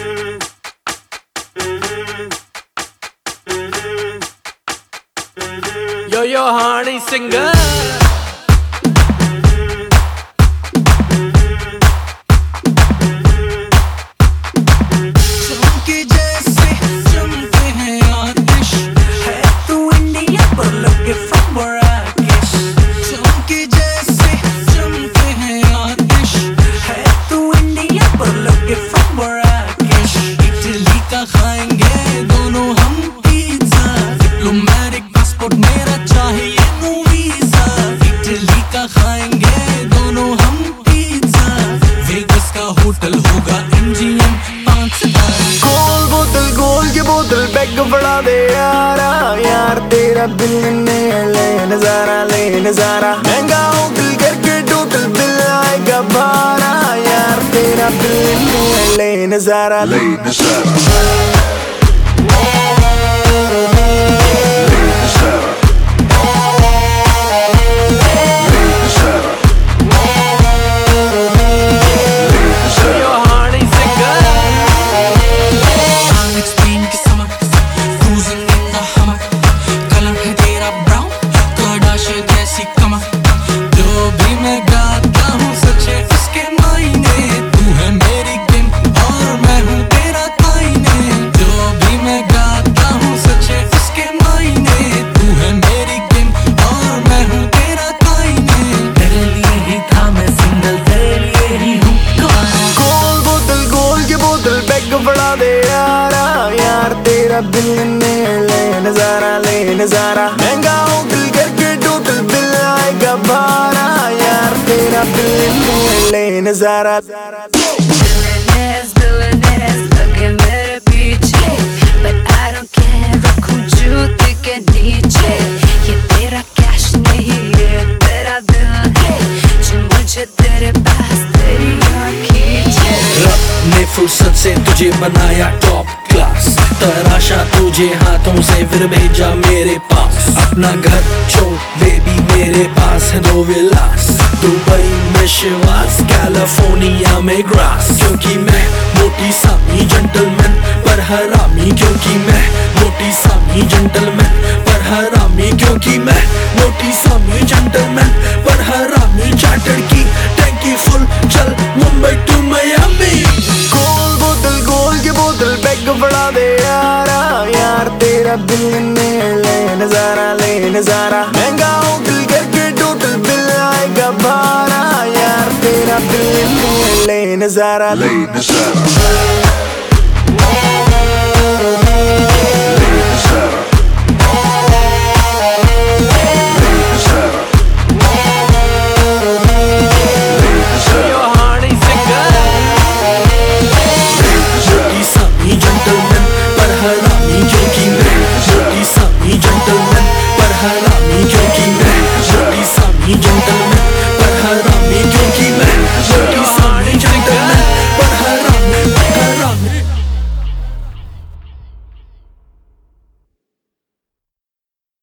Yo Honey Singer मेरा चाहिए visa, Italy का खाएंगे दोनों हम पिज़्ज़ा, वेगस का होटल होगा MGM 5 सितारे। गोल बोतल गोल की बोतल बैग बढ़ा दे यारा, यार तेरा बिल ले नजारा महंगा होटल करके टोटल बिल आएगा भारा, यार तेरा बिल ले नजारा बढ़ा दे यारा, यार तेरा बिल ले नजारा महंगा होटल करके टोटल बिल आएगा भारा, यार तेरा बिल ले नजारा। लगे मेरे पीछे but I don't care, रखूं जूते के नीचे, ये तेरा कैश नहीं है तेरा दिल है जो मुझे तेरे पास तेरी खींचे। रब ने फुर्सत से तुझे बनाया टॉप क्लास, तराशा तुझे हाथों से फिर भेजा मेरे पास, अपना घर छोड़ बेबी मेरे पास है 2 विलास, दुबई में शिवास कैलिफोर्निया में ग्रास, क्योंकि मैं मोटी सामी जेंटलमैन पर हरामी, क्योंकि मैं मोटी सामी जेंटलमैन पर हरामी, क्योंकि मैं मोटी सामी जेंटलमैन पर हरामी, चार्टर की टैंकी फुल चल मुंबई टू मियामी। गोल बोतल गोल की बोतल बैग बढ़ा दे यारा, यार तेरा बिल ले नजारा महंगा होटल करके टोटल बिल आएगा भारा, यार तेरा बिल ले नजारा।